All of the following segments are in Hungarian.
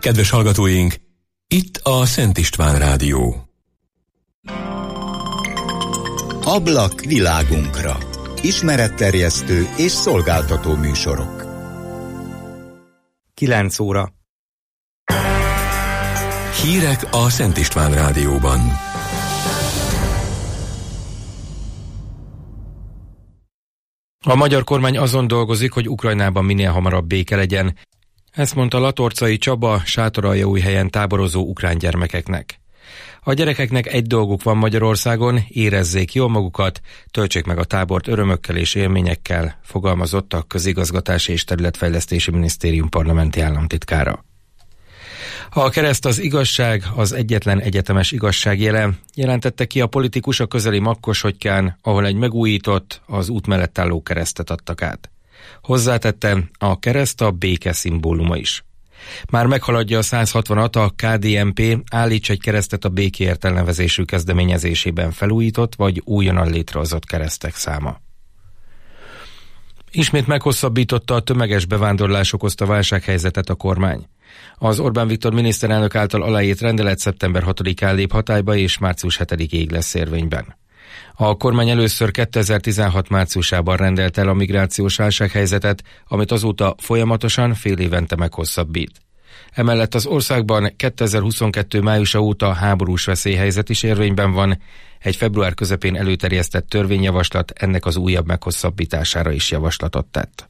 Kedves hallgatóink, itt a Szent István Rádió. Ablak világunkra. Ismeretterjesztő és szolgáltató műsorok. 9 óra. Hírek a Szent István Rádióban. A magyar kormány azon dolgozik, hogy Ukrajnában minél hamarabb béke legyen. Ezt mondta Latorcai Csaba, Sátoraljaújhelyen táborozó ukrán gyermekeknek. A gyerekeknek egy dolguk van Magyarországon, érezzék jól magukat, töltsék meg a tábort örömökkel és élményekkel, fogalmazott a Közigazgatási és Területfejlesztési Minisztérium parlamenti államtitkára. A kereszt az igazság, az egyetlen egyetemes igazság jele, jelentette ki a politikus a közeli Makkosottyán, ahol egy megújított, az út mellett álló keresztet adtak át. Hozzátette, a kereszt a béke szimbóluma is. Már meghaladja a 160-at a KDNP Állíts egy keresztet a békéért elnevezésű kezdeményezésében felújított vagy újonnan létrehozott keresztek száma. Ismét meghosszabbította a tömeges bevándorlás okozta válsághelyzetet a kormány. Az Orbán Viktor miniszterelnök által aláírt rendelet szeptember 6-án lép hatályba és március 7-ig lesz érvényben. A kormány először 2016 márciusában rendelt el a migrációs válsághelyzetet, amit azóta folyamatosan fél évente meghosszabbít. Emellett az országban 2022 májusa óta háborús veszélyhelyzet is érvényben van, egy február közepén előterjesztett törvényjavaslat ennek az újabb meghosszabbítására is javaslatot tett.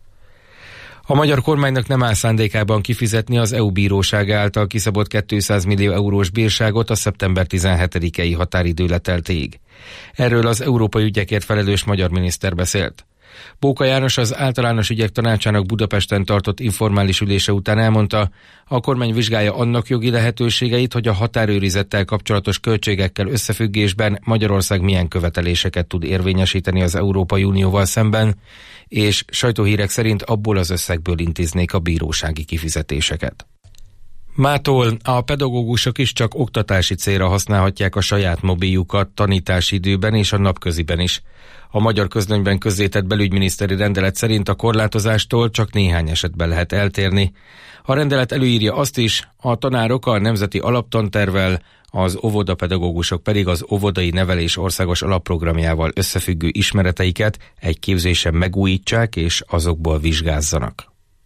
A magyar kormánynak nem áll szándékában kifizetni az EU bírósága által kiszabott 200 millió eurós bírságot a szeptember 17-i határidő leteltéig. Erről az európai ügyekért felelős magyar miniszter beszélt. Bóka János az általános ügyek tanácsának Budapesten tartott informális ülése után elmondta, a kormány vizsgálja annak jogi lehetőségeit, hogy a határőrizettel kapcsolatos költségekkel összefüggésben Magyarország milyen követeléseket tud érvényesíteni az Európai Unióval szemben, és sajtóhírek szerint abból az összegből intéznék a bírósági kifizetéseket. Mától a pedagógusok is csak oktatási célra használhatják a saját mobiljukat tanítási időben és a napköziben is. A Magyar Közlönyben közzétett belügyminiszteri rendelet szerint a korlátozástól csak néhány esetben lehet eltérni. A rendelet előírja azt is, a tanárok a Nemzeti Alaptantervvel, az óvodapedagógusok pedig az óvodai nevelés országos alapprogramjával összefüggő ismereteiket egy képzésen megújítsák és azokból vizsgázzanak.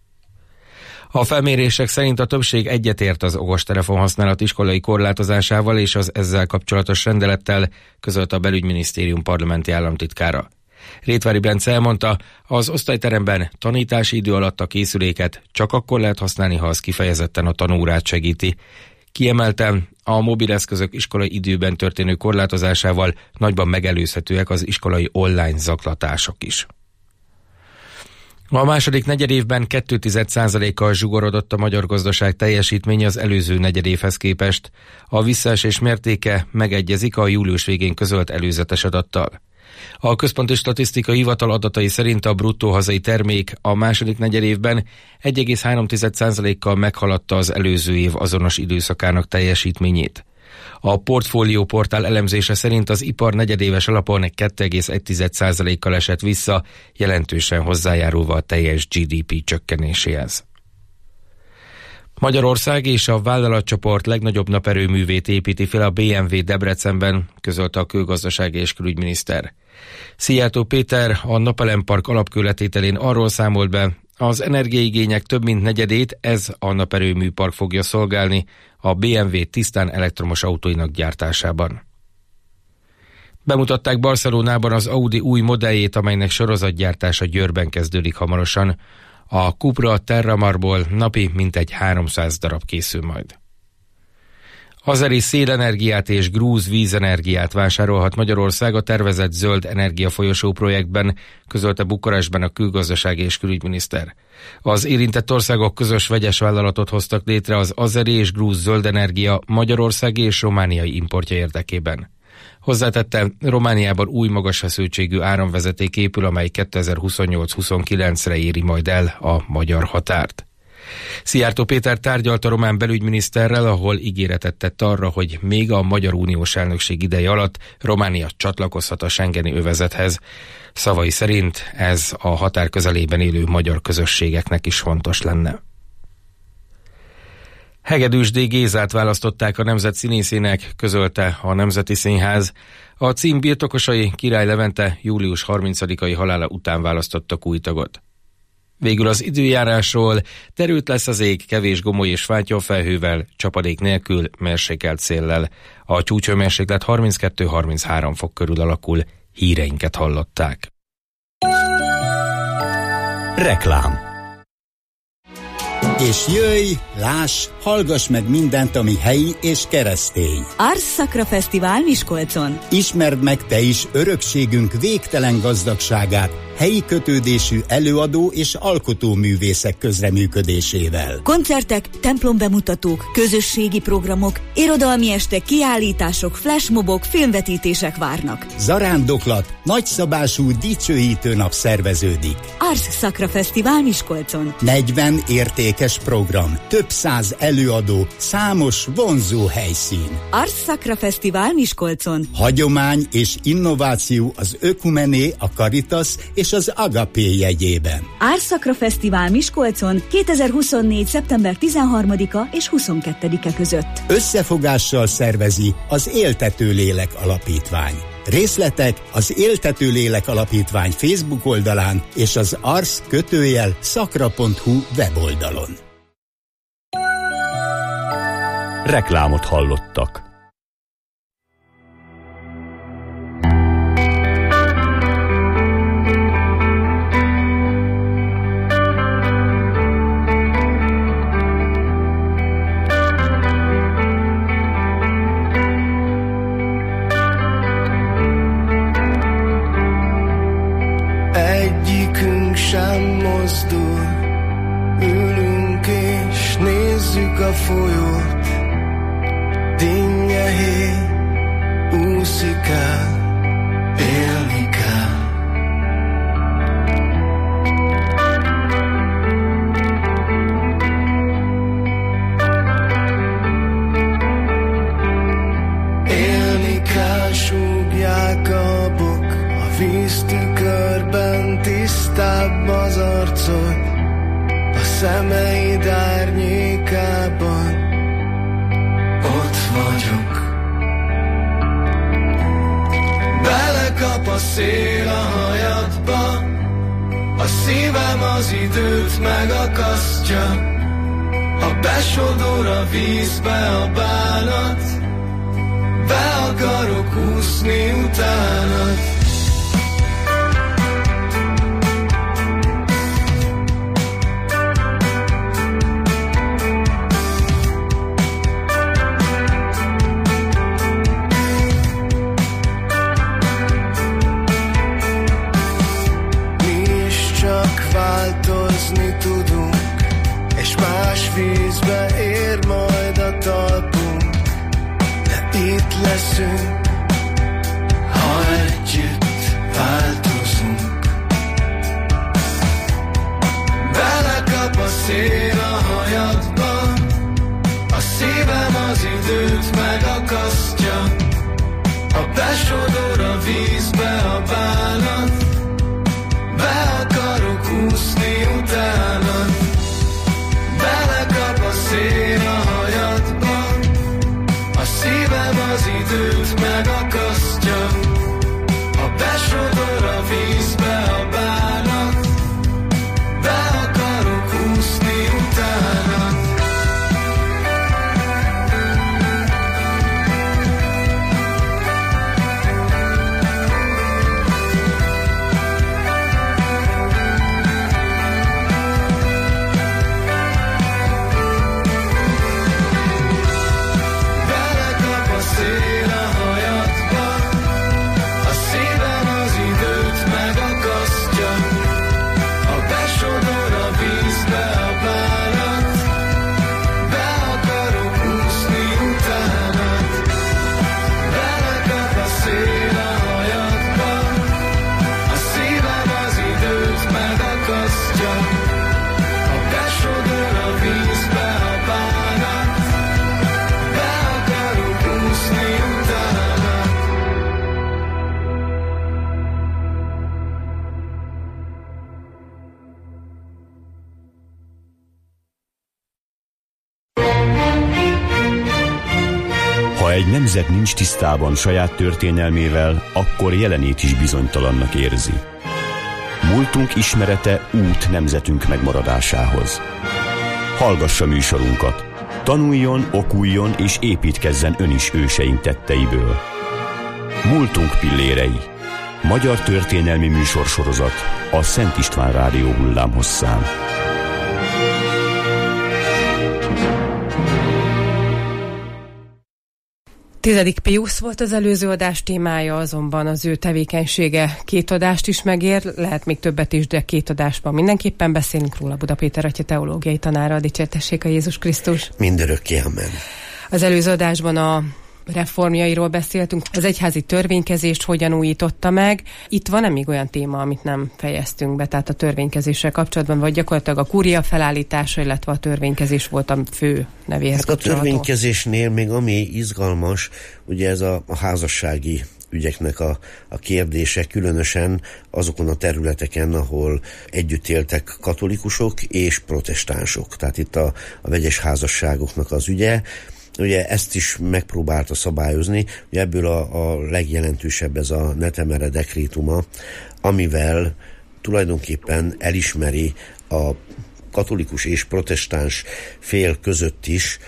A felmérések szerint a többség egyetért az okostelefon használat iskolai korlátozásával és az ezzel kapcsolatos rendelettel, közölte a belügyminisztérium parlamenti államtitkára. Rétvári Bence elmondta, az osztályteremben tanítási idő alatt a készüléket csak akkor lehet használni, ha az kifejezetten a tanórát segíti. Kiemelten, a mobileszközök iskolai időben történő korlátozásával nagyban megelőzhetőek az iskolai online zaklatások is. A második negyedévben 2,1%-kal zsugorodott a magyar gazdaság teljesítménye az előző negyedévhez képest. A visszaesés mértéke megegyezik a július végén közölt előzetes adattal. A Központi Statisztikai Hivatal adatai szerint a bruttó hazai termék a második negyedévben 1,3%-kal meghaladta az előző év azonos időszakának teljesítményét. A Portfólió portál elemzése szerint az ipar negyedéves alapon 2,1%-kal esett vissza, jelentősen hozzájárulva a teljes GDP csökkenéséhez. Magyarország és a vállalatcsoport legnagyobb naperőművét építi fel a BMW Debrecenben, közölte a külgazdasági és külügyminiszter. Szijjártó Péter a Napelempark alapkőletételén arról számolt be, az energiaigények több mint negyedét ez a naperőműpark fogja szolgálni a BMW tisztán elektromos autóinak gyártásában. Bemutatták Barcelonában az Audi új modelljét, amelynek sorozatgyártása Győrben kezdődik hamarosan. A Cupra Terramarból napi mintegy 300 darab készül majd. Azeri szélenergiát és grúz vízenergiát vásárolhat Magyarország a tervezett zöld energiafolyosó projektben, közölte Bukarestben a külgazdasági és külügyminiszter. Az érintett országok közös vegyes vállalatot hoztak létre az azeri és grúz zöld energia magyarországi és romániai importja érdekében. Hozzátette, Romániában új magas feszültségű áramvezeték épül, amely 2028-29-re éri majd el a magyar határt. Szijjártó Péter tárgyalt a román belügyminiszterrel, ahol ígéretet tett arra, hogy még a magyar uniós elnökség ideje alatt Románia csatlakozhat a schengeni övezethez. Szavai szerint ez a határ közelében élő magyar közösségeknek is fontos lenne. Hegedűs Gézát választották a nemzet színészének, közölte a Nemzeti Színház. A cím birtokosai Király Levente július 30-ai halála után választottak új tagot. Végül az időjárásról: terült lesz az ég, kevés gomoly és fátyolfelhővel, csapadék nélkül, mérsékelt széllel. A csúcshőmérséklet 32-33 fok körül alakul. Híreinket hallották. Reklám. És jöjj, láss, hallgass meg mindent, ami helyi és keresztény. Ars Sacra Fesztivál Miskolcon. Ismerd meg te is örökségünk végtelen gazdagságát, helyi kötődésű előadó és alkotóművészek közreműködésével. Koncertek, templombemutatók, közösségi programok, irodalmi estek, kiállítások, flashmobok, filmvetítések várnak. Zarándoklat, nagyszabású dicsőítő nap szerveződik. Ars Sacra Fesztivál Miskolcon. 40 értékes program, több száz előadó, számos vonzó helyszín. Ars Sacra Fesztivál Miskolcon. Hagyomány és innováció az Ökumené, a Caritas és az Agapé jegyében. Ars Sacra Fesztivál Miskolcon 2024. szeptember 13-a és 22-e között. Összefogással szervezi az Éltető Lélek Alapítvány. Részletek az Éltető Lélek Alapítvány Facebook oldalán és az ars-sacra.hu weboldalon. Reklámot hallottak. Egyikünk sem mozdul, ülünk és nézzük a folyót. Dinnye hé, úszik el, élni kell. Élni kell, súgják a bok, a víztükörben tisztább az arcod, a szemeid árnyékában ott vagyok. Belekap a szél a hajadba, a szívem az időt megakasztja. Ha besodor a vízbe a bánat, be akarok úszni utánad. Változni tudunk, és más vízbe ér majd a talpunk, de itt leszünk, ha együtt változunk. Belekap a szél a hajadba, a szívem az időt megakasztja. Ha besodor a vízbe a bánat, be akarok úszni utánad. Belekap a szél a hajadba, a szívem az időt megakasztja. Ha besodor a vízbe a bánat, be akarok úszni utánad. Szél a hajadba, a szívem az időt meg Ha egy nemzet nincs tisztában saját történelmével, akkor jelenét is bizonytalannak érzi. Múltunk ismerete út nemzetünk megmaradásához. Hallgassa műsorunkat. Tanuljon, okuljon és építkezzen ön is őseink tetteiből. Múltunk pillérei. Magyar történelmi műsorsorozat a Szent István Rádió hullámhosszán. Tizedik Piusz volt az előző adás témája, azonban az ő tevékenysége 2 adást is megér, lehet még többet is, de 2 adásban mindenképpen beszélünk róla. Buda Péter atya teológiai tanára, dicsértessék a Jézus Krisztus. Mindörökké, amen. Az előző adásban a reformjairól beszéltünk, az egyházi törvénykezést hogyan újította meg. Itt van-e még olyan téma, amit nem fejeztünk be, tehát a törvénykezéssel kapcsolatban, vagy gyakorlatilag a kúria felállítása, illetve a törvénykezés volt a fő nevéhez kapcsolatban? A törvénykezésnél még ami izgalmas, ugye ez a házassági ügyeknek a kérdése, különösen azokon a területeken, ahol együtt éltek katolikusok és protestánsok. Tehát itt a vegyes házasságoknak az ügye. Ugye ezt is megpróbálta szabályozni, ugye ebből a legjelentősebb ez a Netemere dekrétuma, amivel tulajdonképpen elismeri a katolikus és protestáns fél között is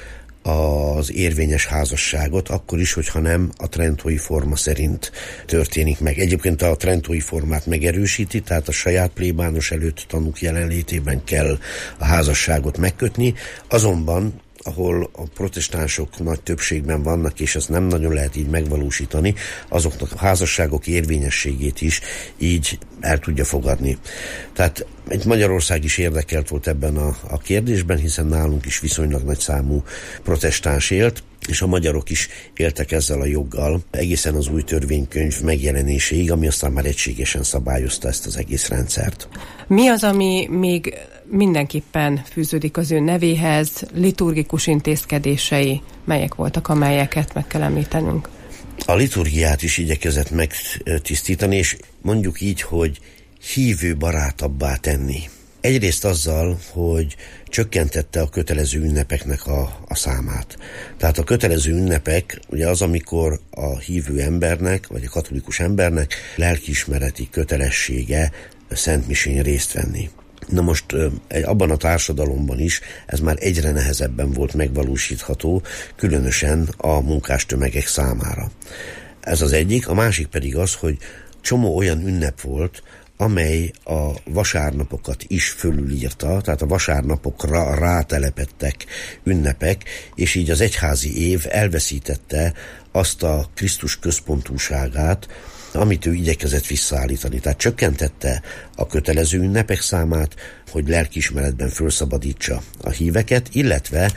az érvényes házasságot, akkor is, hogyha nem a trentói forma szerint történik meg. Egyébként a trentói formát megerősíti, tehát a saját plébános előtt tanúk jelenlétében kell a házasságot megkötni, azonban ahol a protestánsok nagy többségben vannak, és ezt nem nagyon lehet így megvalósítani, azoknak a házasságok érvényességét is így el tudja fogadni. Tehát egy Magyarország is érdekelt volt ebben a kérdésben, hiszen nálunk is viszonylag nagy számú protestáns élt, és a magyarok is éltek ezzel a joggal egészen az új törvénykönyv megjelenéséig, ami aztán már egységesen szabályozta ezt az egész rendszert. Mi az, ami még mindenképpen fűződik az ő nevéhez, liturgikus intézkedései, melyek voltak, amelyeket meg kell említenünk? A liturgiát is igyekezett megtisztítani, és mondjuk így, hogy hívő barátabbá tenni. Egyrészt azzal, hogy csökkentette a kötelező ünnepeknek a számát. Tehát a kötelező ünnepek, ugye az, amikor a hívő embernek, vagy a katolikus embernek lelkiismereti kötelessége szentmisén részt venni. Na most abban a társadalomban is ez már egyre nehezebben volt megvalósítható, különösen a munkástömegek számára. Ez az egyik, a másik pedig az, hogy csomó olyan ünnep volt, amely a vasárnapokat is fölülírta, tehát a vasárnapokra rátelepedtek ünnepek, és így az egyházi év elveszítette azt a Krisztus központúságát, amit ő igyekezett visszaállítani. Tehát csökkentette a kötelező ünnepek számát, hogy lelkiismeretben fölszabadítsa a híveket, illetve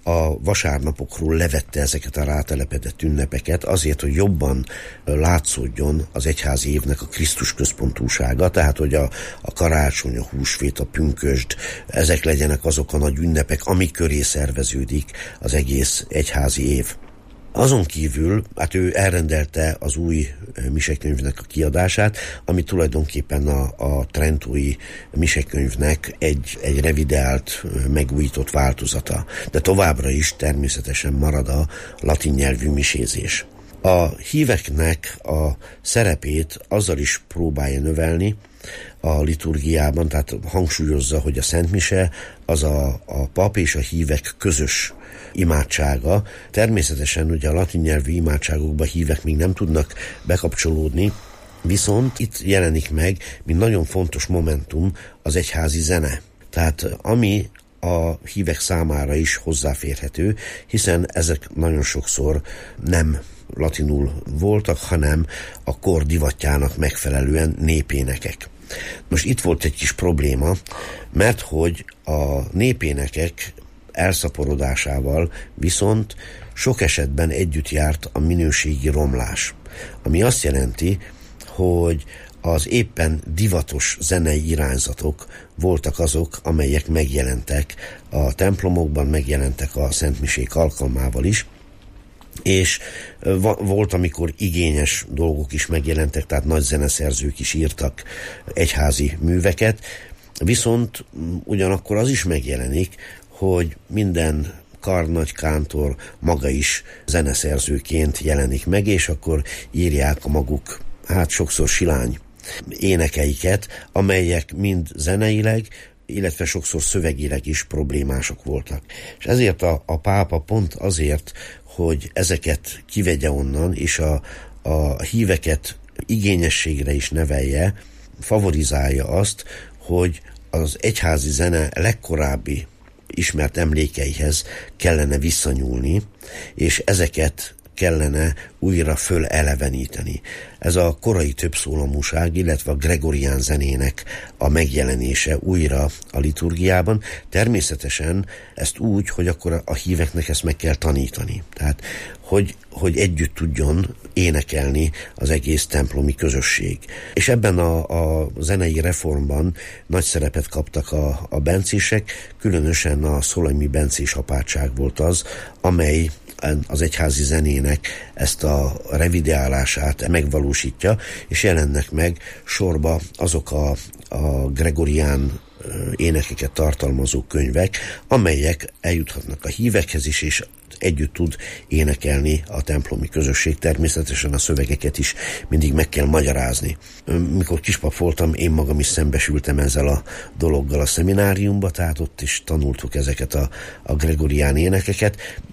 a vasárnapokról levette ezeket a rátelepedett ünnepeket azért, hogy jobban látszódjon az egyházi évnek a Krisztus központúsága, tehát hogy a karácsony, a húsvét, a pünkösd, ezek legyenek azok a nagy ünnepek, amik köré szerveződik az egész egyházi év. Azon kívül, hát ő elrendelte az új misekönyvnek a kiadását, ami tulajdonképpen a trentói misekönyvnek egy revideált, megújított változata. De továbbra is természetesen marad a latin nyelvű misézés. A híveknek a szerepét azzal is próbálja növelni a liturgiában, tehát hangsúlyozza, hogy a szentmise az a pap és a hívek közös imádsága. Természetesen ugye a latin nyelvű imádságokba hívek még nem tudnak bekapcsolódni, viszont itt jelenik meg, mint nagyon fontos momentum, az egyházi zene. Tehát ami a hívek számára is hozzáférhető, hiszen ezek nagyon sokszor nem latinul voltak, hanem a kor divatjának megfelelően népénekek. Most itt volt egy kis probléma, mert hogy a népénekek elszaporodásával viszont sok esetben együtt járt a minőségi romlás, ami azt jelenti, hogy az éppen divatos zenei irányzatok voltak azok, amelyek megjelentek a templomokban, megjelentek a szentmisék alkalmával is, és volt, amikor igényes dolgok is megjelentek, tehát nagy zeneszerzők is írtak egyházi műveket, viszont ugyanakkor az is megjelenik, hogy minden karnagy kántor maga is zeneszerzőként jelenik meg, és akkor írják a maguk, hát sokszor silány énekeiket, amelyek mind zeneileg, illetve sokszor szövegileg is problémások voltak. És ezért a pápa pont azért, hogy ezeket kivegye onnan, és a híveket igényességre is nevelje, favorizálja azt, hogy az egyházi zene legkorábbi ismert emlékeihez kellene visszanyúlni, és ezeket kellene újra föleleveníteni. Ez a korai többszólamúság, illetve a gregorián zenének a megjelenése újra a liturgiában. Természetesen ezt úgy, hogy akkor a híveknek ezt meg kell tanítani. Tehát, hogy együtt tudjon énekelni az egész templomi közösség. És ebben a zenei reformban nagy szerepet kaptak a bencések, különösen a szolajmi bencés apátság volt az, amely az egyházi zenének ezt a revideálását megvalósítja, és jelennek meg sorba azok a gregorián énekeket tartalmazó könyvek, amelyek eljuthatnak a hívekhez is, és együtt tud énekelni a templomi közösség. Természetesen a szövegeket is mindig meg kell magyarázni. Mikor kispap voltam, én magam is szembesültem ezzel a dologgal a szemináriumba, tehát ott is tanultuk ezeket a gregorián énekeket,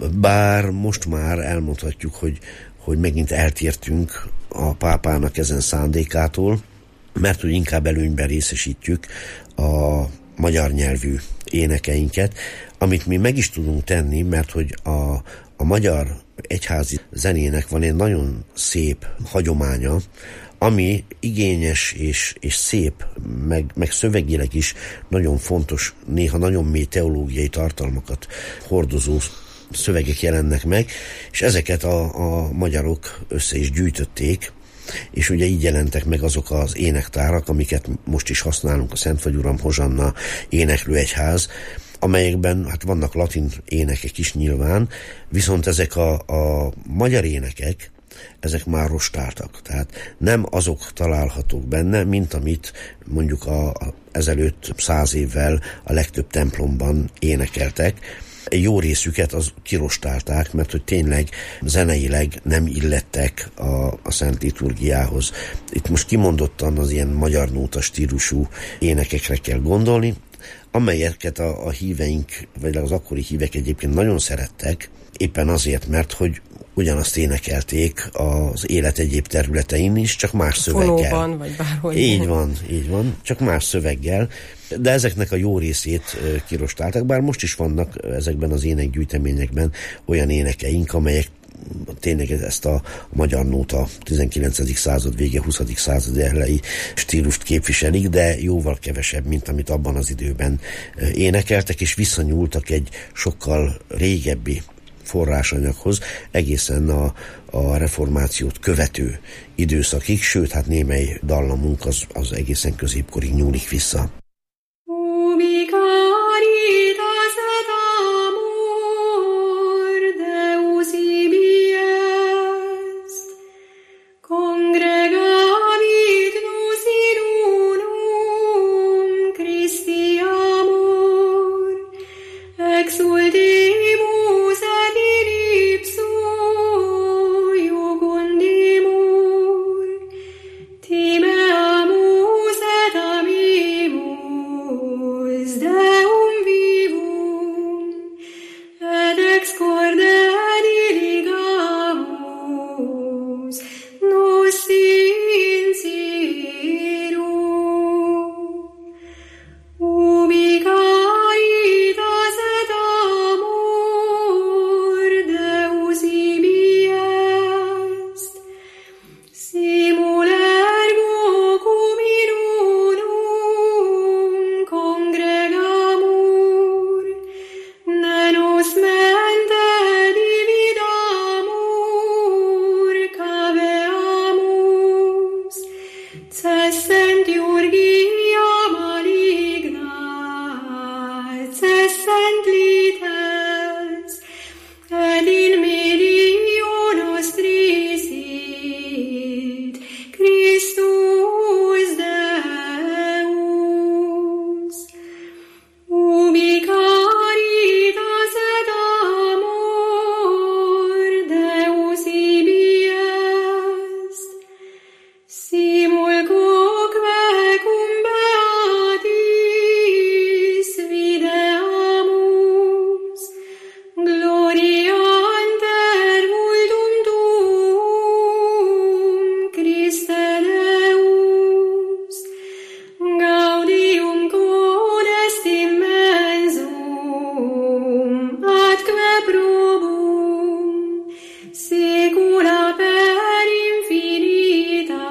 bár most már elmondhatjuk, hogy megint eltértünk a pápának ezen szándékától, mert hogy inkább előnyben részesítjük a magyar nyelvű énekeinket, amit mi meg is tudunk tenni, mert hogy a magyar egyházi zenének van egy nagyon szép hagyománya, ami igényes és szép, meg szövegileg is nagyon fontos, néha nagyon mély teológiai tartalmakat hordozó szövegek jelennek meg, és ezeket a magyarok össze is gyűjtötték, és ugye így jelentek meg azok az énektárak, amiket most is használunk, a Szent Vagy Uram, Hozsanna, Éneklőegyház, amelyekben hát vannak latin énekek is nyilván, viszont ezek a magyar énekek, ezek már rostáltak. Tehát nem azok találhatók benne, mint amit mondjuk ezelőtt 100 évvel a legtöbb templomban énekeltek. Egy jó részüket az kirostálták, mert hogy tényleg zeneileg nem illettek a szent liturgiához. Itt most kimondottan az ilyen magyar nóta stílusú énekekre kell gondolni, amelyeket a híveink, vagy az akkori hívek egyébként nagyon szerettek, éppen azért, mert hogy ugyanazt énekelték az élet egyéb területein is, csak más szöveggel. Fonóban, vagy bárhogy. Így van, csak más szöveggel. De ezeknek a jó részét kirostáltak, bár most is vannak ezekben az énekgyűjteményekben olyan énekeink, amelyek tényleg ezt a magyar nóta 19. század vége, 20. század elejé stílust képviselik, de jóval kevesebb, mint amit abban az időben énekeltek, és visszanyúltak egy sokkal régebbi forrásanyaghoz, egészen a reformációt követő időszakig, sőt, hát némely dallamunk az egészen középkorig nyúlik vissza. Time amus et amibus secula per infinita,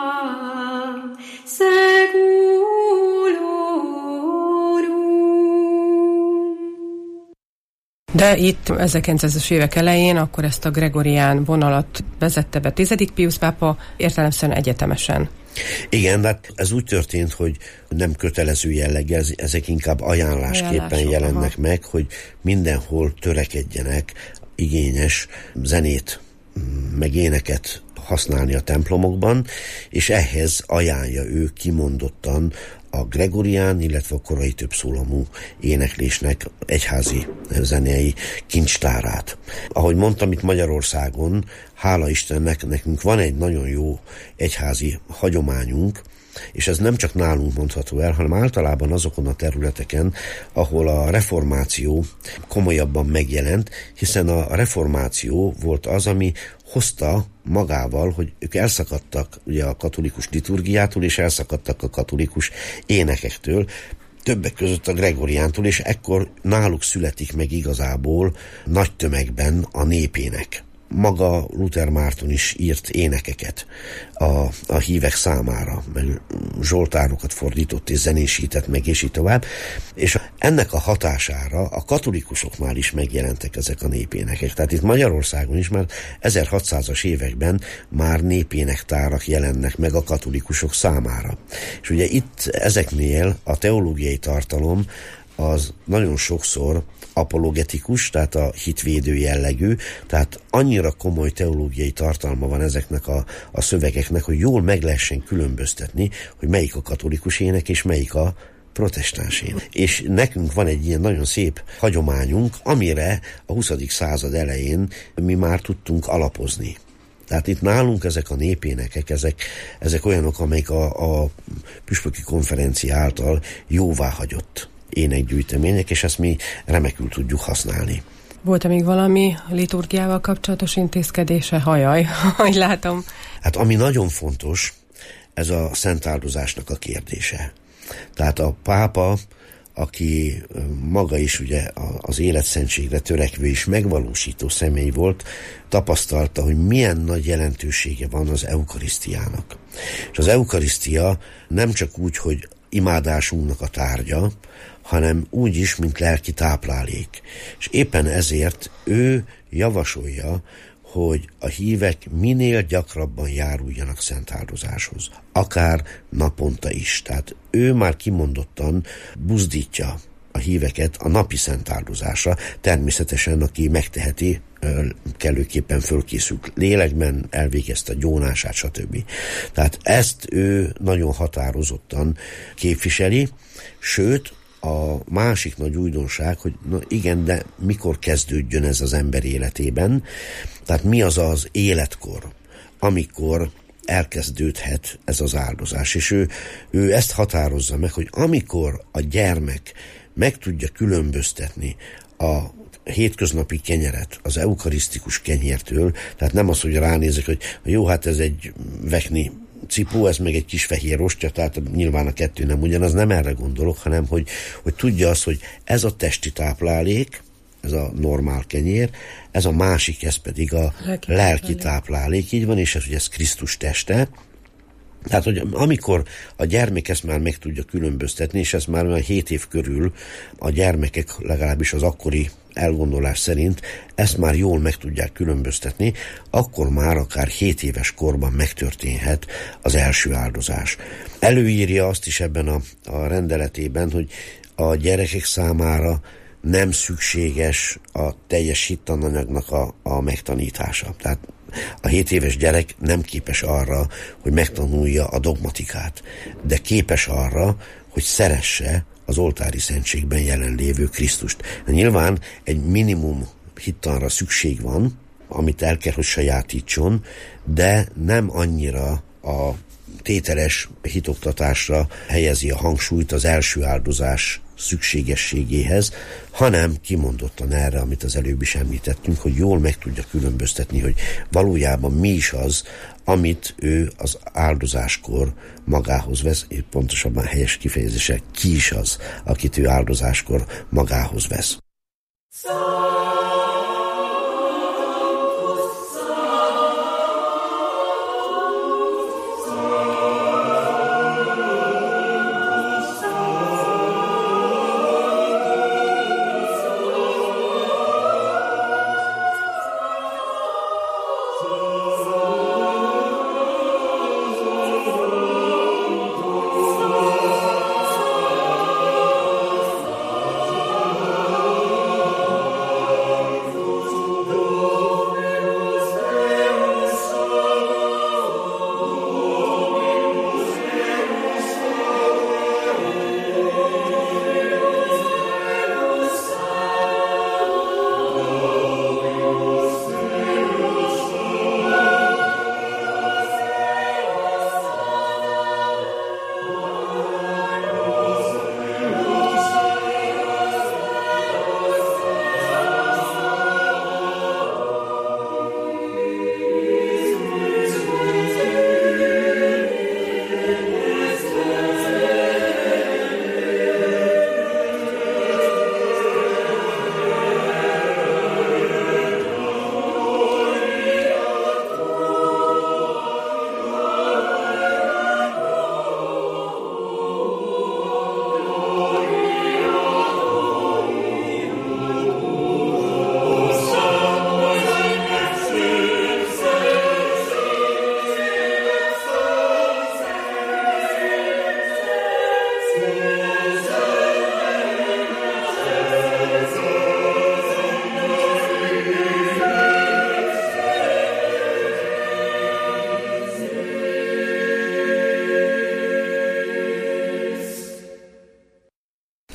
De itt 1900-es évek elején akkor ezt a gregorián vonalat vezette be 10. Piusz pápa, értelemszerűen egyetemesen. Igen, de ez úgy történt, hogy nem kötelező jelleg, ezek inkább ajánlásképpen jelennek meg, hogy mindenhol törekedjenek igényes zenét, meg éneket használni a templomokban, és ehhez ajánlja ő kimondottan a gregorián, illetve a korai többszólamú éneklésnek egyházi zenei kincstárát. Ahogy mondtam, itt Magyarországon, hála Istennek, nekünk van egy nagyon jó egyházi hagyományunk, és ez nem csak nálunk mondható el, hanem általában azokon a területeken, ahol a reformáció komolyabban megjelent, hiszen a reformáció volt az, ami hozta magával, hogy ők elszakadtak ugye a katolikus liturgiától, és elszakadtak a katolikus énekektől, többek között a gregoriántól, és ekkor náluk születik meg igazából nagy tömegben a népének. Maga Luther Márton is írt énekeket a hívek számára, meg zsoltárokat fordított és zenésített meg, és így tovább. És ennek a hatására a katolikusoknál is megjelentek ezek a népénekek. Tehát itt Magyarországon is már 1600-as években már népénektárak jelennek meg a katolikusok számára. És ugye itt ezeknél a teológiai tartalom az nagyon sokszor apologetikus, tehát a hitvédő jellegű, tehát annyira komoly teológiai tartalma van ezeknek a szövegeknek, hogy jól meg lehessen különböztetni, hogy melyik a katolikus ének és melyik a protestáns ének. És nekünk van egy ilyen nagyon szép hagyományunk, amire a 20. század elején mi már tudtunk alapozni. Tehát itt nálunk ezek a népénekek, ezek olyanok, amelyik a püspöki konferencia által jóváhagyott énekgyűjtemények, és ezt mi remekül tudjuk használni. Volt-e még valami liturgiával kapcsolatos intézkedése? Hajaj, hogy látom. Hát ami nagyon fontos, ez a szentáldozásnak a kérdése. Tehát a pápa, aki maga is ugye az életszentségre törekvő és megvalósító személy volt, tapasztalta, hogy milyen nagy jelentősége van az eukarisztiának. És az eukarisztia nem csak úgy, hogy imádásunknak a tárgya, hanem úgy is, mint lelki táplálék. És éppen ezért ő javasolja, hogy a hívek minél gyakrabban járuljanak szentáldozáshoz. Akár naponta is. Tehát ő már kimondottan buzdítja a híveket a napi szentáldozásra. Természetesen, aki megteheti, kellőképpen fölkészült lélekben, elvégezte a gyónását, stb. Tehát ezt ő nagyon határozottan képviseli, sőt, a másik nagy újdonság, hogy na igen, de mikor kezdődjön ez az ember életében, tehát mi az az életkor, amikor elkezdődhet ez az áldozás. És ő ezt határozza meg, hogy amikor a gyermek meg tudja különböztetni a hétköznapi kenyeret az eukarisztikus kenyértől, tehát nem az, hogy ránézek, hogy jó, hát ez egy vekni cipó, ez meg egy kis fehér rostya, tehát nyilván a kettő nem ugyanaz, nem erre gondolok, hanem hogy tudja azt, hogy ez a testi táplálék, ez a normál kenyér, ez a másik, ez pedig a lelki táplálék, így van, és ez Krisztus teste. Tehát, hogy amikor a gyermek ezt már meg tudja különböztetni, és ez már olyan 7 év körül a gyermekek, legalábbis az akkori elgondolás szerint ezt már jól meg tudják különböztetni, akkor már akár 7 éves korban megtörténhet az első áldozás. Előírja azt is ebben a rendeletében, hogy a gyerekek számára nem szükséges a teljes hittananyagnak a megtanítása. Tehát a 7 éves gyerek nem képes arra, hogy megtanulja a dogmatikát, de képes arra, hogy szeresse az oltári szentségben jelenlévő Krisztust. De nyilván egy minimum hittanra szükség van, amit el kell, hogy sajátítson, de nem annyira a tételes hitoktatásra helyezi a hangsúlyt az első áldozás szükségességéhez, hanem kimondottan erre, amit az előbb is említettünk, hogy jól meg tudja különböztetni, hogy valójában mi is az, amit ő az áldozáskor magához vesz, és pontosabban helyes kifejezése, ki is az, akit ő áldozáskor magához vesz.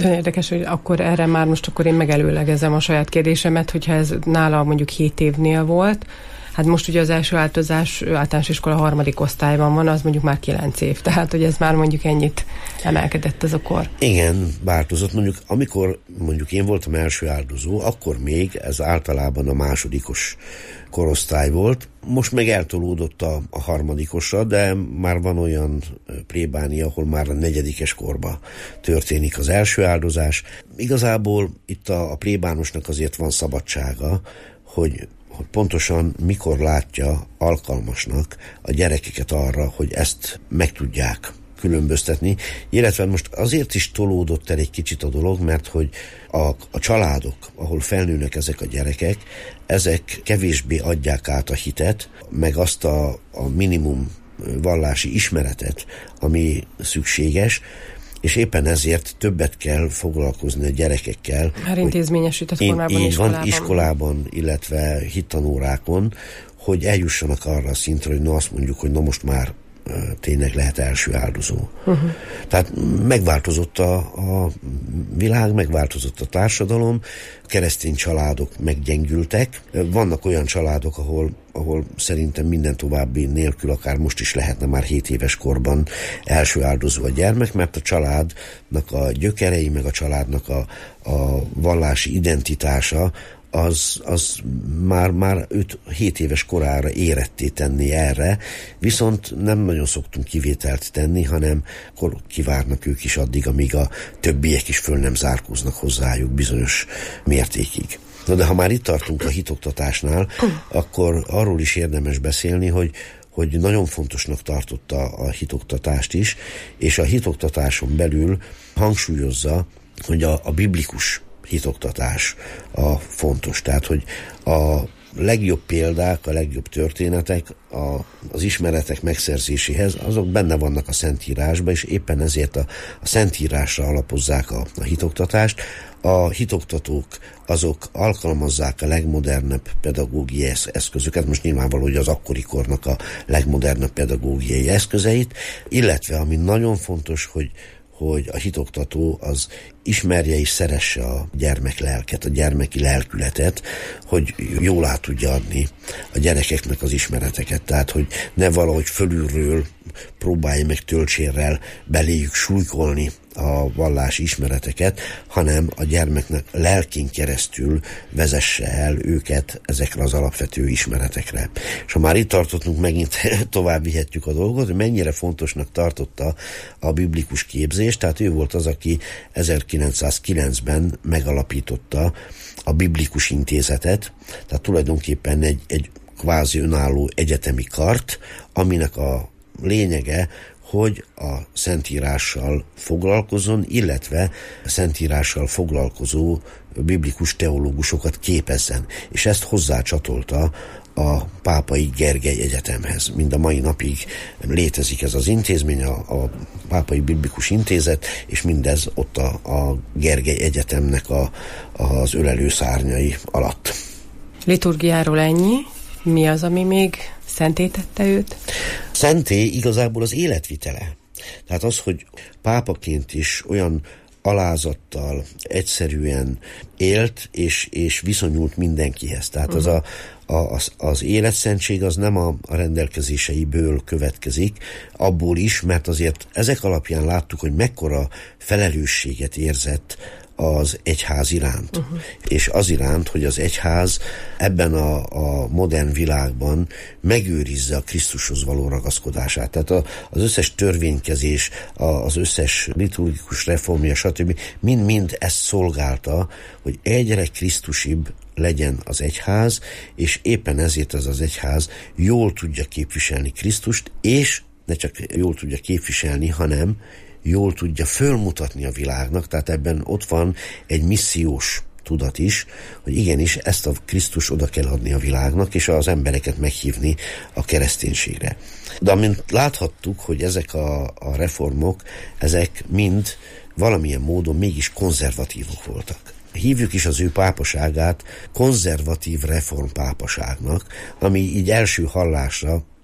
Nagyon érdekes, hogy akkor erre már most én megelőlegezem a saját kérdésemet, hogyha ez nála mondjuk 7 évnél volt, hát most ugye az első változás általános iskola 3. osztályban van, az mondjuk már 9 év, tehát hogy ez már mondjuk ennyit emelkedett ez a kor. Igen, változott. Mondjuk amikor mondjuk én voltam első áldozó, akkor még ez általában a másodikos korosztály volt. Most meg eltolódott a harmadikosra, de már van olyan plébánia, ahol már a 4. korba történik az első áldozás. Igazából itt a plébánosnak azért van szabadsága, hogy pontosan mikor látja alkalmasnak a gyerekeket arra, hogy ezt meg tudják különböztetni, illetve most azért is tolódott el egy kicsit a dolog, mert hogy a családok, ahol felnőnek ezek a gyerekek, ezek kevésbé adják át a hitet, meg azt a minimum vallási ismeretet, ami szükséges, és éppen ezért többet kell foglalkozni a gyerekekkel. Már intézményesített formában iskolában, illetve hittanórákon, hogy eljussanak arra a szintre, hogy azt mondjuk, hogy most már tényleg lehet első áldozó. Tehát megváltozott a világ, megváltozott a társadalom, keresztény családok meggyengültek. Vannak olyan családok, ahol szerintem minden további nélkül akár most is lehetne már 7 éves korban első áldozó a gyermek, mert a családnak a gyökerei, meg a családnak a vallási identitása az már 5-7 éves korára éretté tenni erre, viszont nem nagyon szoktunk kivételt tenni, hanem akkor kivárnak ők is addig, amíg a többiek is föl nem zárkóznak hozzájuk bizonyos mértékig. Na de ha már itt tartunk a hitoktatásnál, akkor arról is érdemes beszélni, hogy nagyon fontosnak tartotta a hitoktatást is, és a hitoktatáson belül hangsúlyozza, hogy a biblikus hitoktatás a fontos. Tehát, hogy a legjobb példák, a legjobb történetek az ismeretek megszerzéséhez, azok benne vannak a Szentírásban, és éppen ezért a Szentírásra alapozzák a hitoktatást. A hitoktatók azok alkalmazzák a legmodernebb pedagógiai eszközöket, most nyilvánvaló, hogy az akkori kornak a legmodernebb pedagógiai eszközeit, illetve ami nagyon fontos, hogy a hitoktató az ismerje és szeresse a gyermek lelket, a gyermeki lelkületet, hogy jól át tudja adni a gyerekeknek az ismereteket. Tehát, hogy ne valahogy fölülről próbálja meg töltsérrel beléjük súlykolni a vallási ismereteket, hanem a gyermeknek lelkén keresztül vezesse el őket ezekre az alapvető ismeretekre. És ha már itt tartottunk, megint tovább vihetjük a dolgot, hogy mennyire fontosnak tartotta a biblikus képzést, tehát ő volt az, aki 1909-ben megalapította a Biblikus Intézetet, tehát tulajdonképpen egy kvázi önálló egyetemi kart, aminek a lényege, hogy a Szentírással foglalkozon, illetve a Szentírással foglalkozó biblikus teológusokat képezzen. És ezt hozzácsatolta a Pápai Gergely Egyetemhez. Mind a mai napig létezik ez az intézmény, a Pápai Biblikus Intézet, és mindez ott a Gergely Egyetemnek az ölelő szárnyai alatt. Liturgiáról ennyi. Mi az, ami még szenté tette őt? Szenté igazából az életvitele. Tehát az, hogy pápaként is olyan alázattal, egyszerűen élt, és viszonyult mindenkihez. Tehát az életszentség az nem a rendelkezéseiből következik, abból is, mert azért ezek alapján láttuk, hogy mekkora felelősséget érzett az egyház iránt. És az iránt, hogy az egyház ebben a modern világban megőrizze a Krisztushoz való ragaszkodását. Tehát az összes törvénykezés, az összes liturgikus reformja, stb. Mind ezt szolgálta, hogy egyre krisztusibb legyen az egyház, és éppen ezért ez az egyház jól tudja képviselni Krisztust, és ne csak jól tudja képviselni, hanem jól tudja fölmutatni a világnak, tehát ebben ott van egy missziós tudat is, hogy igenis ezt a Krisztus oda kell adni a világnak, és az embereket meghívni a kereszténységre. De amint láthattuk, hogy ezek a reformok, ezek mind valamilyen módon mégis konzervatívok voltak. Hívjuk is az ő pápaságát konzervatív reformpápaságnak, ami így első hallásra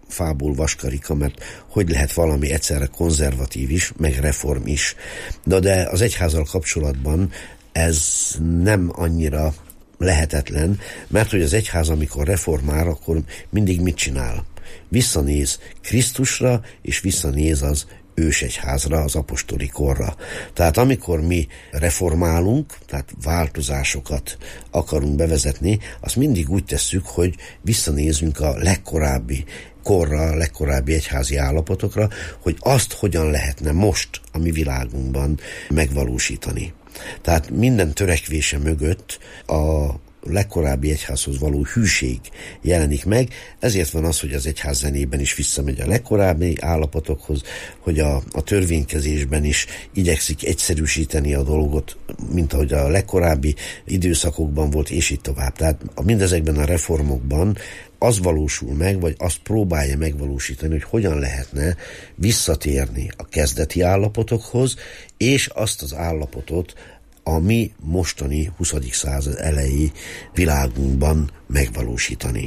fából vaskarika, mert hogy lehet valami egyszerre konzervatív is, meg reform is. De az egyházzal kapcsolatban ez nem annyira lehetetlen, mert hogy az egyház, amikor reformál, akkor mindig mit csinál? Visszanéz Krisztusra, és visszanéz az ősegyházra, az apostoli korra. Tehát amikor mi reformálunk, tehát változásokat akarunk bevezetni, azt mindig úgy tesszük, hogy visszanézünk a legkorábbi korra, a legkorábbi egyházi állapotokra, hogy azt hogyan lehetne most a mi világunkban megvalósítani. Tehát minden törekvése mögött a legkorábbi egyházhoz való hűség jelenik meg, ezért van az, hogy az egyház zenében is visszamegy a legkorábbi állapotokhoz, hogy a törvénykezésben is igyekszik egyszerűsíteni a dolgot, mint ahogy a legkorábbi időszakokban volt, és így tovább. Tehát mindezekben a reformokban az valósul meg, vagy azt próbálja megvalósítani, hogy hogyan lehetne visszatérni a kezdeti állapotokhoz, és azt az állapotot a mi mostani 20. század elejé világunkban megvalósítani.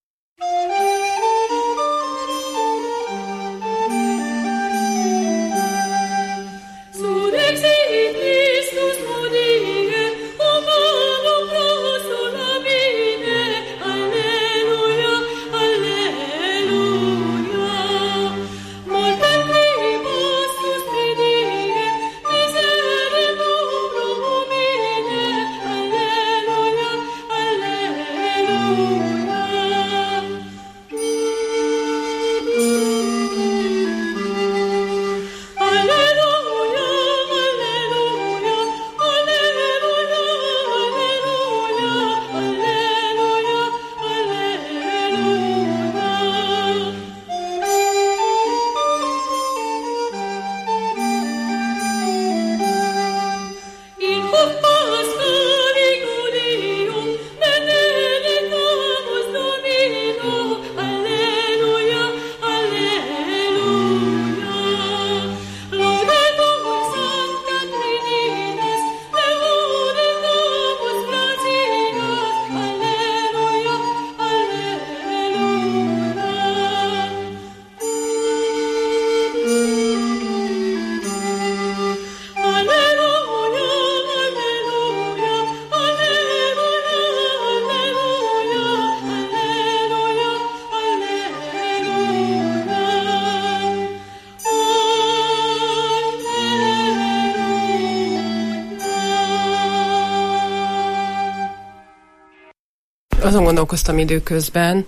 Azon gondolkoztam időközben,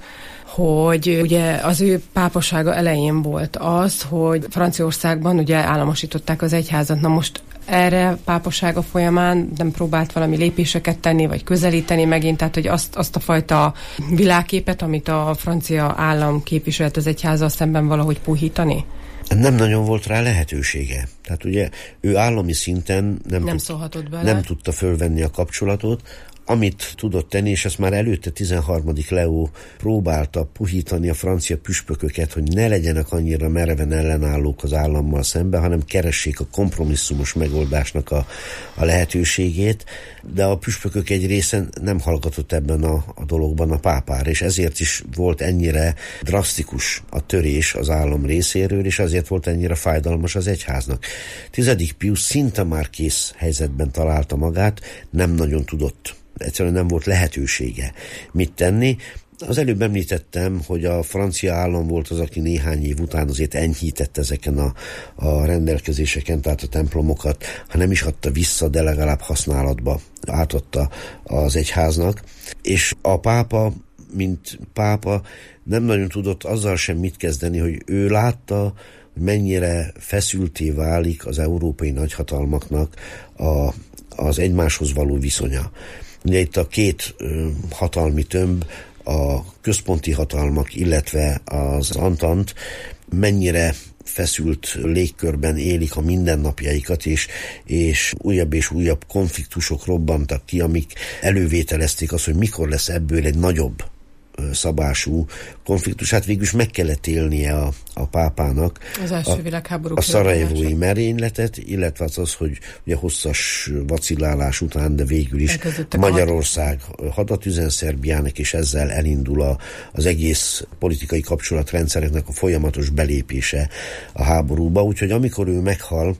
hogy ugye az ő pápasága elején volt az, hogy Franciaországban ugye államosították az egyházat. Na most erre pápasága folyamán nem próbált valami lépéseket tenni, vagy közelíteni megint, tehát hogy azt a fajta világképet, amit a francia állam képviselt az egyházzal szemben valahogy puhítani? Nem nagyon volt rá lehetősége. Tehát ugye ő állami szinten nem tudta fölvenni a kapcsolatot. Amit tudott tenni, és ezt már előtte 13. Leó próbálta puhítani a francia püspököket, hogy ne legyenek annyira mereven ellenállók az állammal szemben, hanem keressék a kompromisszumos megoldásnak a lehetőségét, de a püspökök egy része nem hallgatott ebben a dologban a pápára, és ezért is volt ennyire drasztikus a törés az állam részéről, és azért volt ennyire fájdalmas az egyháznak. 10. Pius szinte már kész helyzetben találta magát, nem nagyon tudott. Egyszerűen nem volt lehetősége mit tenni. Az előbb említettem, hogy a francia állam volt az, aki néhány év után azért enyhített ezeken a rendelkezéseken, tehát a templomokat, ha nem is adta vissza, de legalább használatba átadta az egyháznak. És a pápa, mint pápa, nem nagyon tudott azzal sem mit kezdeni, hogy ő látta, hogy mennyire feszülté válik az európai nagyhatalmaknak az egymáshoz való viszonya. Ugye itt a két hatalmi tömb, a központi hatalmak, illetve az Antant mennyire feszült légkörben élik a mindennapjaikat, és újabb konfliktusok robbantak ki, amik elővételezték azt, hogy mikor lesz ebből egy nagyobb szabású konfliktus. Hát végül is meg kellett élnie a pápának az első világháború a szarajevói merényletet, illetve az, hogy ugye hosszas vacillálás után, de végül is Magyarország hadat üzen Szerbiának, és ezzel elindul az egész politikai kapcsolatrendszereknek a folyamatos belépése a háborúba. Úgyhogy amikor ő meghal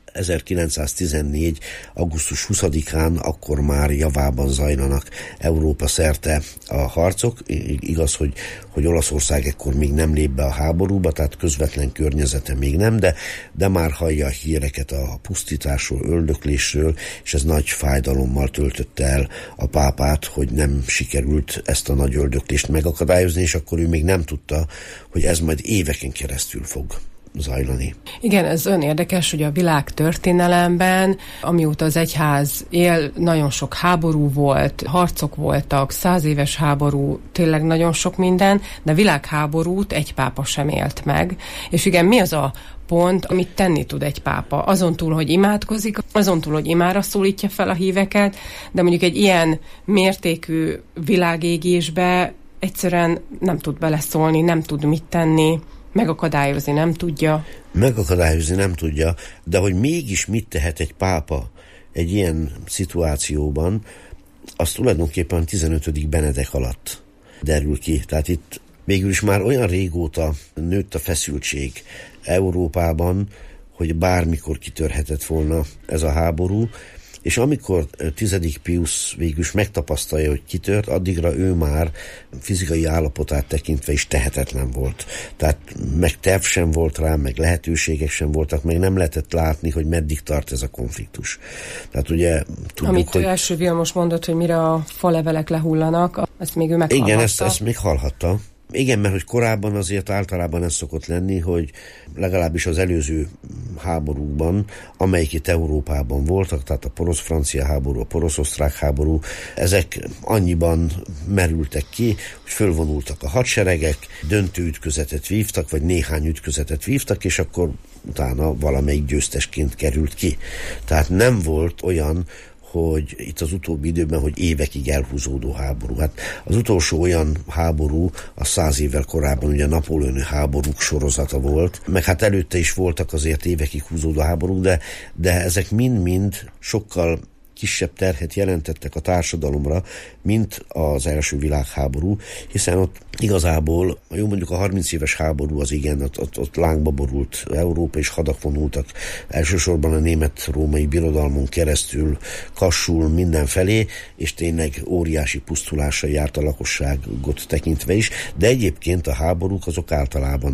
1914. augusztus 20-án, akkor már javában zajlanak Európa szerte a harcok. Igaz, hogy Olaszország ekkor még nem lép be a háborúba, tehát közvetlen környezete még nem, de már hallja a híreket a pusztításról, öldöklésről, és ez nagy fájdalommal töltötte el a pápát, hogy nem sikerült ezt a nagy öldöklést megakadályozni, és akkor ő még nem tudta, hogy ez majd éveken keresztül fog zajlani. Igen, ez olyan érdekes, hogy a világ történelemben, amióta az egyház él, nagyon sok háború volt, harcok voltak, 100 éves háború, tényleg nagyon sok minden, de világháborút egy pápa sem élt meg. És igen, mi az a pont, amit tenni tud egy pápa? Azon túl, hogy imádkozik, azon túl, hogy imára szólítja fel a híveket, de mondjuk egy ilyen mértékű világégésbe egyszerűen nem tud beleszólni, nem tud mit tenni, megakadályozni nem tudja. Megakadályozni nem tudja, de hogy mégis mit tehet egy pápa egy ilyen szituációban, az tulajdonképpen 15. Benedek alatt derül ki. Tehát itt végül is már olyan régóta nőtt a feszültség Európában, hogy bármikor kitörhetett volna ez a háború, és amikor 10. Pius végül is megtapasztalja, hogy kitört, addigra ő már fizikai állapotát tekintve is tehetetlen volt. Tehát meg terv sem volt rá, meg lehetőségek sem voltak, meg nem lehetett látni, hogy meddig tart ez a konfliktus. Tehát ugye tudjuk, amit hogy... első Vilmos mondott, hogy mire a falevelek lehullanak, ezt még ő meghallhatta. Igen, ezt még hallhatta. Igen, mert hogy korábban azért általában ez szokott lenni, hogy legalábbis az előző háborúkban, amelyik itt Európában voltak, tehát a porosz-francia háború, a porosz-osztrák háború, ezek annyiban merültek ki, hogy fölvonultak a hadseregek, döntő ütközetet vívtak, vagy néhány ütközetet vívtak, és akkor utána valamelyik győztesként került ki. Tehát nem volt olyan, hogy itt az utóbbi időben, hogy évekig elhúzódó háború. Hát az utolsó olyan háború, a 100 évvel korábban ugye a napóleoni háborúk sorozata volt, meg hát előtte is voltak azért évekig húzódó háborúk, de ezek mind-mind sokkal kisebb terhet jelentettek a társadalomra, mint az első világháború, hiszen ott igazából, jó mondjuk a 30 éves háború az igen, ott lángba borult Európa, és hadak vonultak elsősorban a német-római birodalmon keresztül Kassul mindenfelé, és tényleg óriási pusztulással járt a lakosságot tekintve is, de egyébként a háborúk azok általában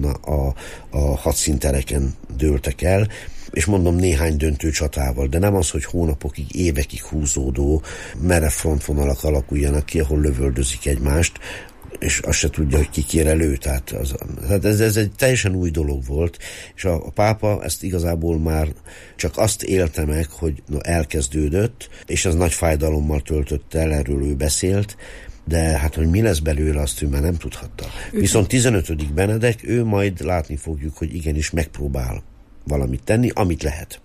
a hadszíntereken dőltek el, és mondom néhány döntő csatával, de nem az, hogy hónapokig, évekig húzódó merev frontvonalak alakuljanak ki, ahol lövöldözik egymást, és azt se tudja, hogy ki kér elő. Tehát ez egy teljesen új dolog volt, és a pápa ezt igazából már csak azt élte meg, hogy elkezdődött, és ez nagy fájdalommal töltötte el, erről ő beszélt, de hát, hogy mi lesz belőle, azt ő már nem tudhatta. Viszont 15. Benedek, ő majd látni fogjuk, hogy igenis megpróbál valamit tenni, amit lehet.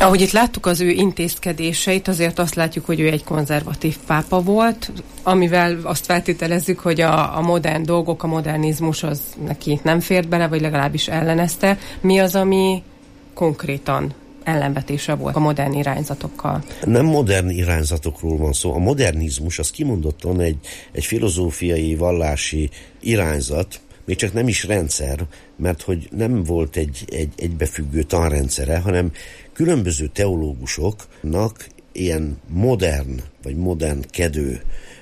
Ahogy itt láttuk az ő intézkedéseit, azért azt látjuk, hogy ő egy konzervatív pápa volt, amivel azt feltételezzük, hogy a modern dolgok, a modernizmus az neki nem fért bele, vagy legalábbis ellenezte. Mi az, ami konkrétan ellenvetése volt a modern irányzatokkal? Nem modern irányzatokról van szó. A modernizmus az kimondottan egy filozófiai, vallási irányzat, még csak nem is rendszer, mert hogy nem volt egy egybefüggő tanrendszere, hanem különböző teológusoknak ilyen modern, vagy modernkedő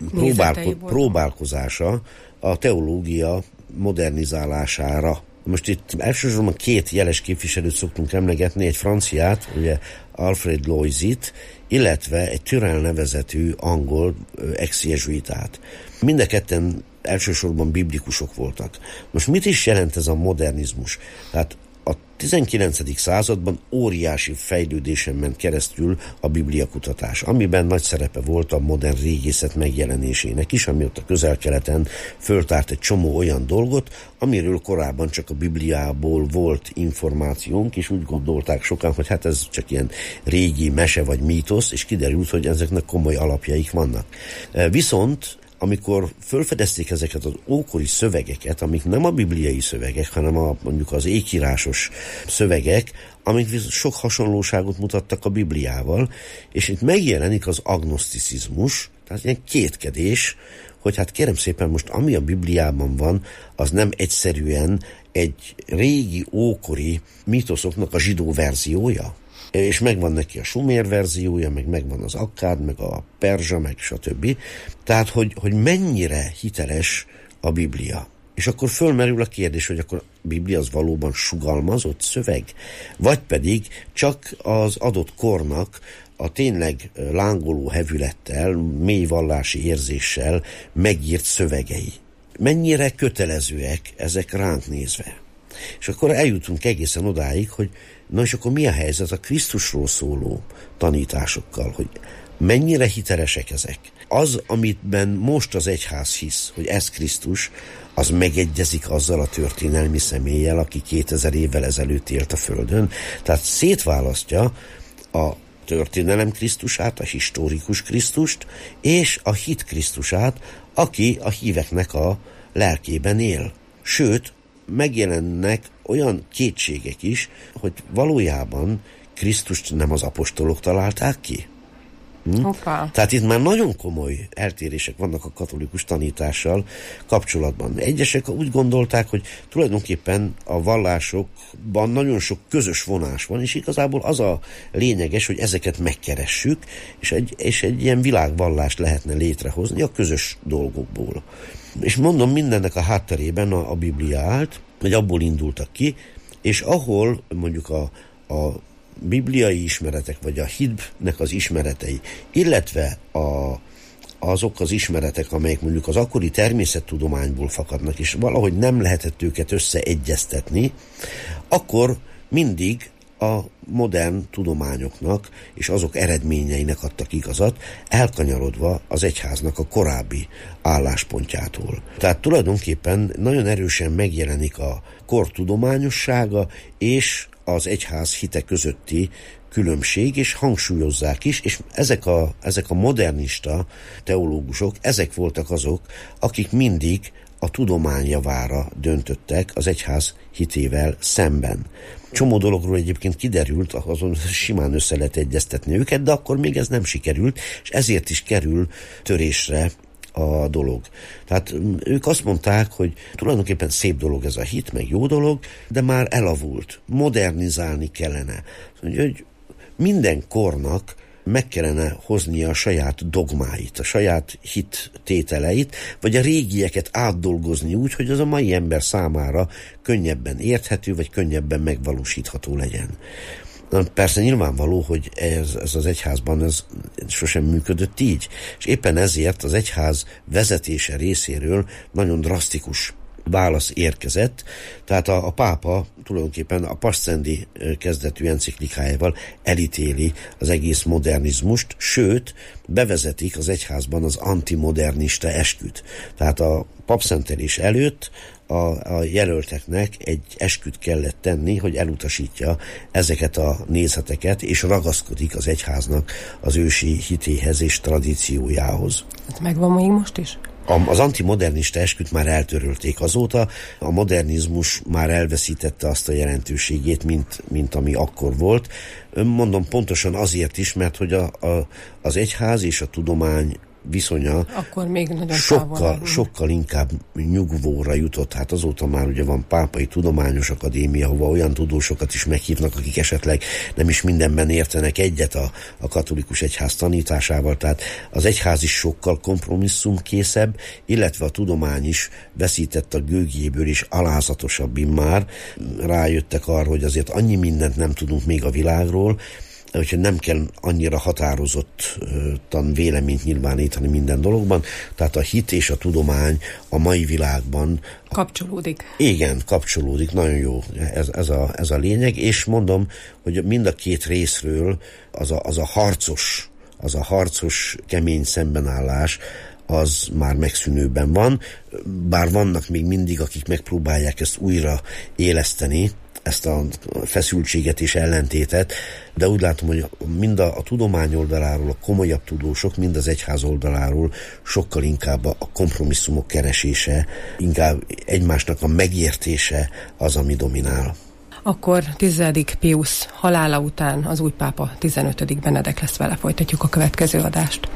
próbálkozása a teológia modernizálására. Most itt elsősorban két jeles képviselőt szoktunk emlegetni, egy franciát, ugye Alfred Loisit, illetve egy Tyrrell nevezetű angol ex-jezsuitát. Mind a ketten elsősorban biblikusok voltak. Most mit is jelent ez a modernizmus? Tehát a 19. században óriási fejlődésen ment keresztül a bibliakutatás, amiben nagy szerepe volt a modern régészet megjelenésének is, ami ott a Közel-Keleten föltárt egy csomó olyan dolgot, amiről korábban csak a Bibliából volt információnk, és úgy gondolták sokan, hogy hát ez csak ilyen régi mese vagy mítosz, és kiderült, hogy ezeknek komoly alapjaik vannak. Viszont amikor felfedezték ezeket az ókori szövegeket, amik nem a bibliai szövegek, hanem mondjuk az ékírásos szövegek, amik sok hasonlóságot mutattak a Bibliával, és itt megjelenik az agnoszticizmus, tehát ilyen kétkedés, hogy hát kérem szépen most ami a Bibliában van, az nem egyszerűen egy régi ókori mítoszoknak a zsidó verziója. És megvan neki a sumér verziója, meg megvan az akkád, meg a perzsa, meg stb. Tehát, hogy mennyire hiteles a Biblia. És akkor fölmerül a kérdés, hogy akkor a Biblia az valóban sugalmazott szöveg? Vagy pedig csak az adott kornak a tényleg lángoló hevülettel, mély vallási érzéssel megírt szövegei. Mennyire kötelezőek ezek ránk nézve? És akkor eljutunk egészen odáig, hogy na és akkor mi a helyzet a Krisztusról szóló tanításokkal, hogy mennyire hitelesek ezek? Az, amitben most az egyház hisz, hogy ez Krisztus, az megegyezik azzal a történelmi személlyel, aki 2000 évvel ezelőtt élt a Földön. Tehát szétválasztja a történelem Krisztusát, a historikus Krisztust, és a hit Krisztusát, aki a híveknek a lelkében él. Sőt, megjelennek olyan kétségek is, hogy valójában Krisztust nem az apostolok találták ki. Tehát itt már nagyon komoly eltérések vannak a katolikus tanítással kapcsolatban. Egyesek úgy gondolták, hogy tulajdonképpen a vallásokban nagyon sok közös vonás van, és igazából az a lényeges, hogy ezeket megkeressük, és egy ilyen világvallást lehetne létrehozni a közös dolgokból. És mondom, mindennek a hátterében a Biblia állt, hogy abból indultak ki, és ahol mondjuk a bibliai ismeretek, vagy a hitnek az ismeretei, illetve azok az ismeretek, amelyek mondjuk az akkori természettudományból fakadnak, és valahogy nem lehetett őket összeegyeztetni, akkor mindig a modern tudományoknak és azok eredményeinek adtak igazat, elkanyarodva az egyháznak a korábbi álláspontjától. Tehát tulajdonképpen nagyon erősen megjelenik a kor tudományossága és az egyház hite közötti különbség, és hangsúlyozzák is, és ezek a modernista teológusok, ezek voltak azok, akik mindig a tudomány javára döntöttek az egyház hitével szemben. Csomó dologról egyébként kiderült, azon simán össze lehet egyeztetni őket, de akkor még ez nem sikerült, és ezért is kerül törésre a dolog. Tehát ők azt mondták, hogy tulajdonképpen szép dolog ez a hit, meg jó dolog, de már elavult, modernizálni kellene. Hogy minden kornak meg kellene hoznia a saját dogmáit, a saját hittételeit, vagy a régieket átdolgozni úgy, hogy az a mai ember számára könnyebben érthető, vagy könnyebben megvalósítható legyen. Na, persze nyilvánvaló, hogy ez az egyházban ez sosem működött így, és éppen ezért az egyház vezetése részéről nagyon drasztikus válasz érkezett, tehát a pápa tulajdonképpen a Pascendi kezdetű enciklikájával elítéli az egész modernizmust, sőt, bevezetik az egyházban az antimodernista esküt. Tehát a papszentelés előtt a jelölteknek egy esküt kellett tenni, hogy elutasítja ezeket a nézeteket, és ragaszkodik az egyháznak az ősi hitéhez és tradíciójához. Ez megvan még most is? Az antimodernista esküt már eltörölték azóta, a modernizmus már elveszítette azt a jelentőségét, mint ami akkor volt. Mondom pontosan azért is, mert hogy az egyház és a tudomány viszonya akkor még nagyon sokkal inkább nyugvóra jutott. Hát azóta már ugye van Pápai Tudományos Akadémia, ahova olyan tudósokat is meghívnak, akik esetleg nem is mindenben értenek egyet a katolikus egyház tanításával. Tehát az egyház is sokkal kompromisszumkészebb, illetve a tudomány is veszített a gőgjéből, és alázatosabb immár. Rájöttek arra, hogy azért annyi mindent nem tudunk még a világról, úgyhogy nem kell annyira határozottan véleményt nyilvánítani minden dologban, tehát a hit és a tudomány a mai világban kapcsolódik. Igen, kapcsolódik, nagyon jó ez a lényeg, és mondom, hogy mind a két részről az a harcos kemény szembenállás, az már megszűnőben van, bár vannak még mindig, akik megpróbálják ezt újra éleszteni, ezt a feszültséget és ellentétet, de úgy látom, hogy mind a tudomány oldaláról, a komolyabb tudósok, mind az egyház oldaláról sokkal inkább a kompromisszumok keresése, inkább egymásnak a megértése az, ami dominál. Akkor 10. Piusz halála után az új pápa 15. Benedek lesz, vele folytatjuk a következő adást.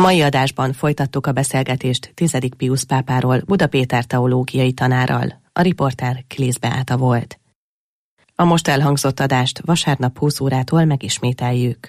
mai adásban folytattuk a beszélgetést 10. Piusz pápáról Buda Péter teológiai tanárral. A riporter Klész Beáta volt. A most elhangzott adást vasárnap 20 órától megismételjük.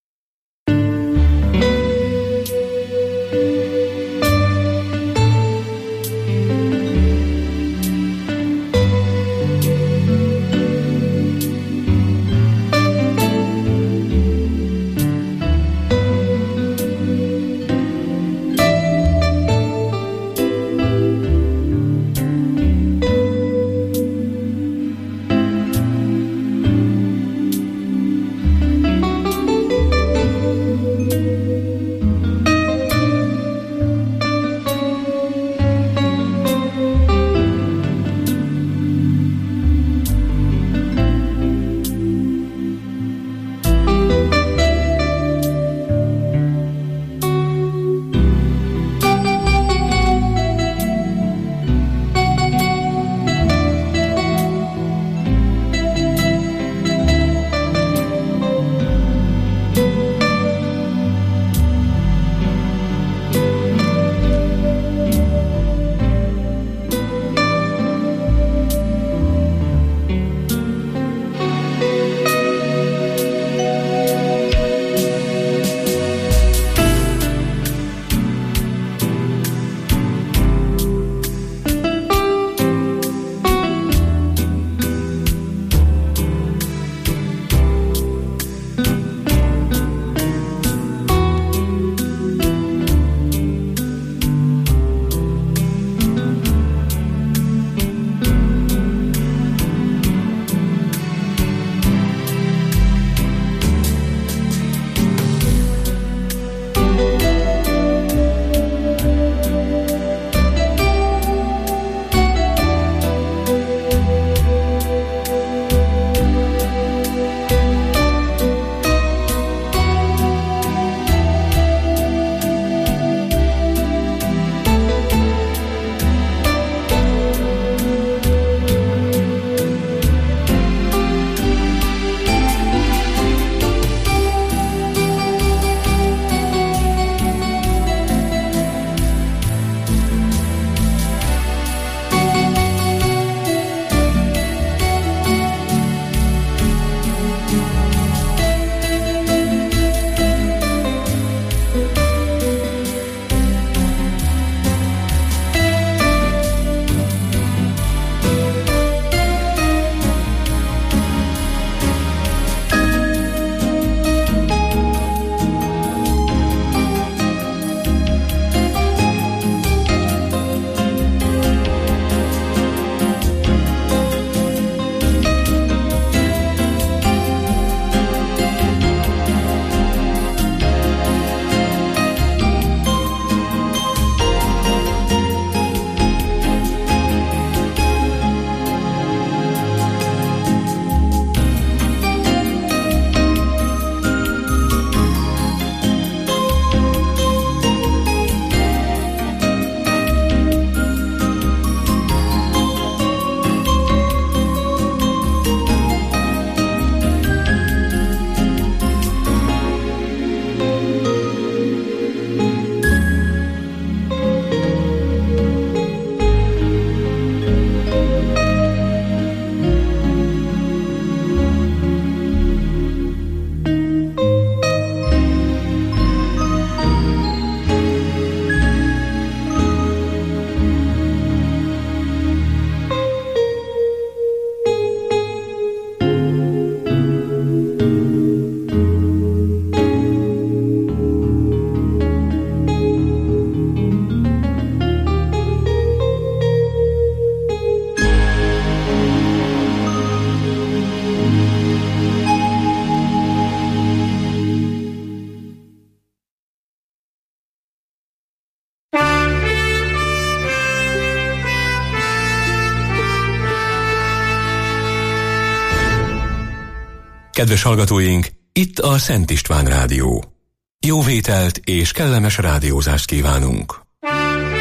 Kedves hallgatóink, itt a Szent István Rádió. Jó vételt és kellemes rádiózást kívánunk!